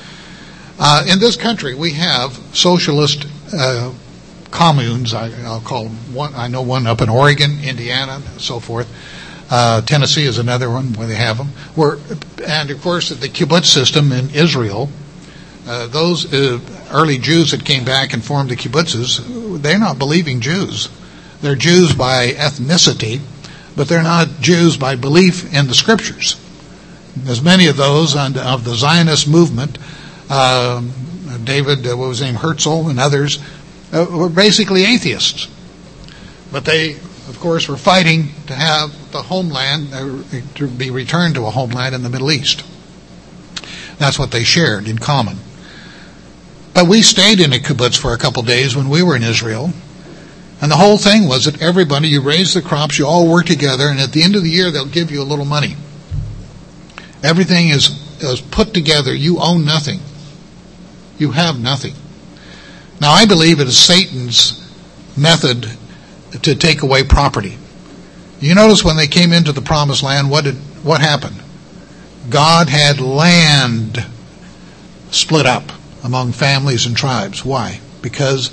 In this country, we have socialist communes. I'll call them one. I know one up in Oregon, Indiana, and so forth. Tennessee is another one where they have them. And of course, the kibbutz system in Israel. Those early Jews that came back and formed the kibbutzes, they're not believing Jews. They're Jews by ethnicity, but they're not Jews by belief in the Scriptures. There's many of those of the Zionist movement. David, what was his name, Herzl, and others were basically atheists. But they, of course, were fighting to have the homeland, to be returned to a homeland in the Middle East. That's what they shared in common. But we stayed in a kibbutz for a couple days when we were in Israel. And the whole thing was that everybody, you raise the crops, you all work together, and at the end of the year they'll give you a little money. Everything is put together. You own nothing. You have nothing. Now, I believe it is Satan's method to take away property. You notice when they came into the promised land, what happened? God had land split up among families and tribes. Why? Because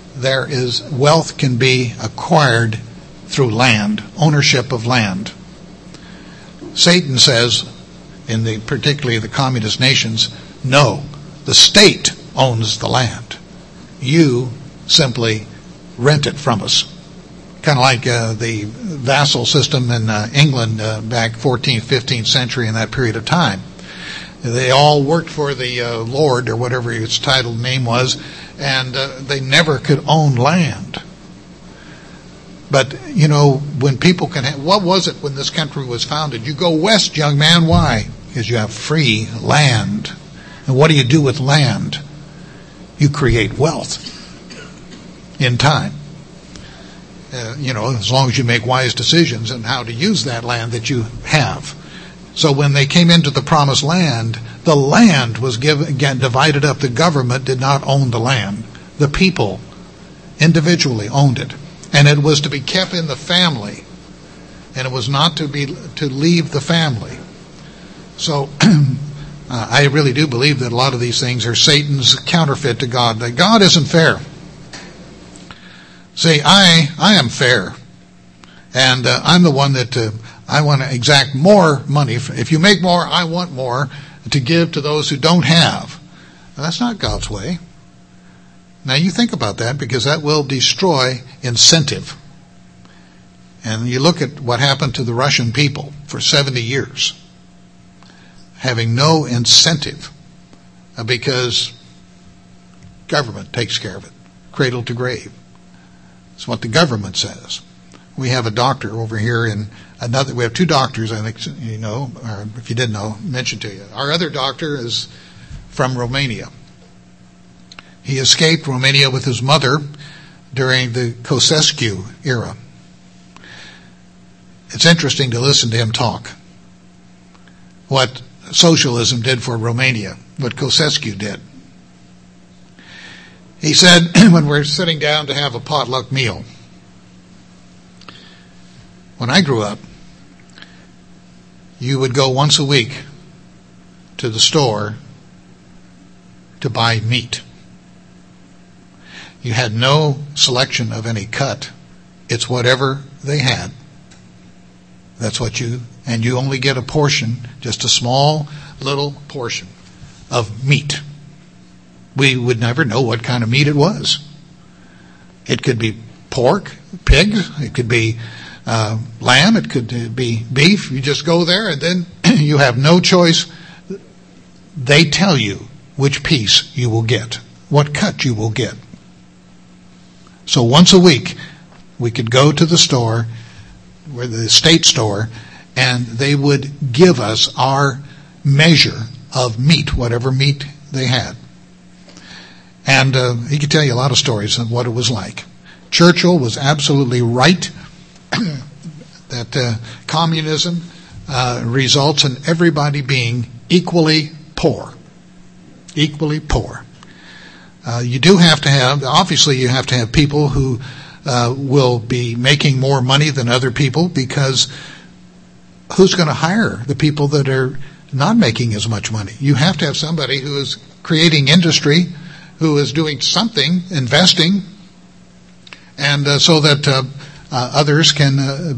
wealth can be acquired through land, ownership of land. Satan says, particularly the communist nations, no, the state owns the land. You simply rent it from us. kind of like the vassal system in England back 14th, 15th century in that period of time. They all worked for the Lord, or whatever his title name was, and they never could own land. But, you know, when people can what was it when this country was founded? You go west, young man. Why? Because you have free land. And what do you do with land? You create wealth in time. You know, as long as you make wise decisions on how to use that land that you have. So when they came into the promised land, the land was divided up. The government did not own the land. The people individually owned it. And it was to be kept in the family. And it was not to leave the family. So I really do believe that a lot of these things are Satan's counterfeit to God. That God isn't fair. See, I am fair. And I'm the one that I want to exact more money. If you make more, I want more to give to those who don't have. Now, that's not God's way. Now you think about that, because that will destroy incentive. And you look at what happened to the Russian people for 70 years, having no incentive because government takes care of it, cradle to grave. It's what the government says. We have a doctor over here we have two doctors, I think, you know, or if you didn't know, mentioned to you. Our other doctor is from Romania. He escaped Romania with his mother during the Ceausescu era. It's interesting to listen to him talk. What socialism did for Romania, what Ceausescu did. He said, when we're sitting down to have a potluck meal, when I grew up, you would go once a week to the store to buy meat. You had no selection of any cut. It's whatever they had. That's what you only get a portion, just a small little portion of meat. We would never know what kind of meat it was. It could be pork, pig, it could be lamb, it could be beef. You just go there and then you have no choice. They tell you which piece you will get, what cut you will get. So once a week, we could go to the store, or the state store, and they would give us our measure of meat, whatever meat they had. And he could tell you a lot of stories of what it was like. Churchill was absolutely right that communism results in everybody being equally poor. Equally poor. You do have to have, obviously you have to have people who will be making more money than other people, because who's going to hire the people that are not making as much money? You have to have somebody who is creating industry, who is doing something, investing, and so that others can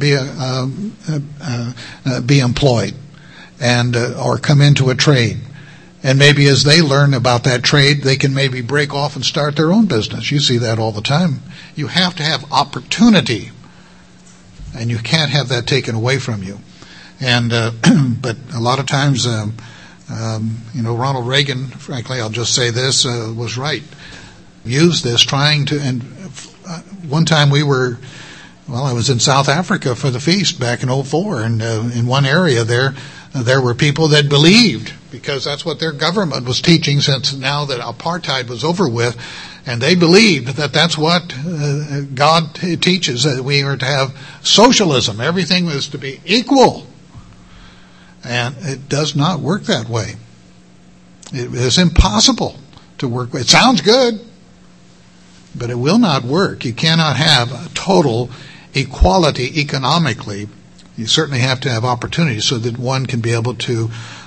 be employed and or come into a trade. And maybe as they learn about that trade, they can maybe break off and start their own business. You see that all the time. You have to have opportunity, and you can't have that taken away from you. And but a lot of times, Ronald Reagan, frankly, I'll just say this, was right. Used this trying to, and one time I was in South Africa for the feast back in 2004, and in one area there were people that believed, because that's what their government was teaching since now that apartheid was over with, and they believed that that's what God teaches, that we are to have socialism. Everything was to be equal. And it does not work that way. It is impossible to work. It sounds good, but it will not work. You cannot have a total equality economically. You certainly have to have opportunities so that one can be able to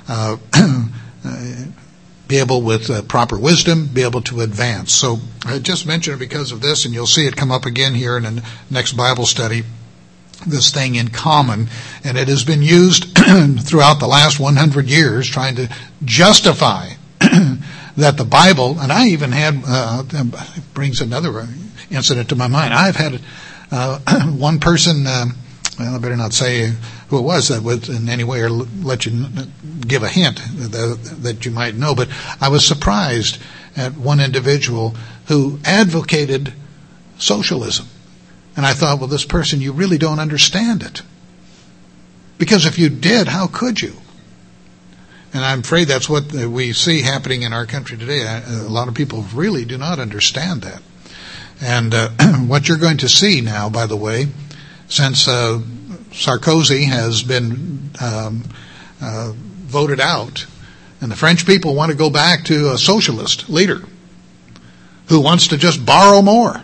with proper wisdom, be able to advance. So I just mentioned it because of this, and you'll see it come up again here in the next Bible study, this thing in common. And it has been used throughout the last 100 years trying to justify that the Bible, and I even had, brings another incident to my mind. I've had One person, well, I better not say who it was that would in any way or let you give a hint that you might know, but I was surprised at one individual who advocated socialism. And I thought, well, this person, you really don't understand it. Because if you did, how could you? And I'm afraid that's what we see happening in our country today. A lot of people really do not understand that. And what you're going to see now, by the way, since Sarkozy has been voted out, and the French people want to go back to a socialist leader who wants to just borrow more.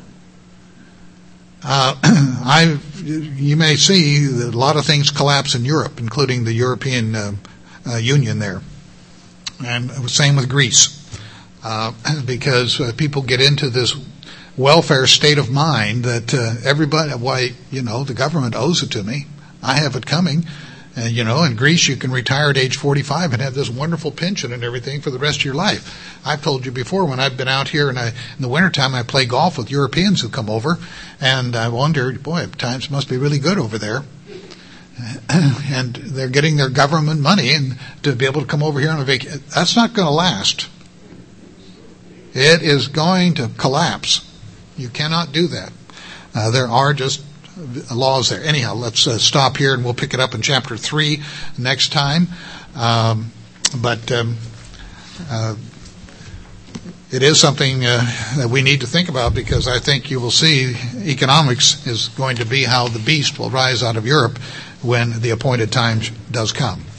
You may see that a lot of things collapse in Europe, including the European Union there. And same with Greece. Because people get into this welfare state of mind that everybody, the government owes it to me. I have it coming. In Greece you can retire at age 45 and have this wonderful pension and everything for the rest of your life. I've told you before, when I've been out here in the wintertime, I play golf with Europeans who come over, and I wonder, boy, times must be really good over there. And they're getting their government money and to be able to come over here on a vacation. That's not going to last. It is going to collapse. You cannot do that. There are just laws there. Anyhow, let's stop here and we'll pick it up in chapter 3 next time. It is something that we need to think about, because I think you will see economics is going to be how the beast will rise out of Europe when the appointed time does come.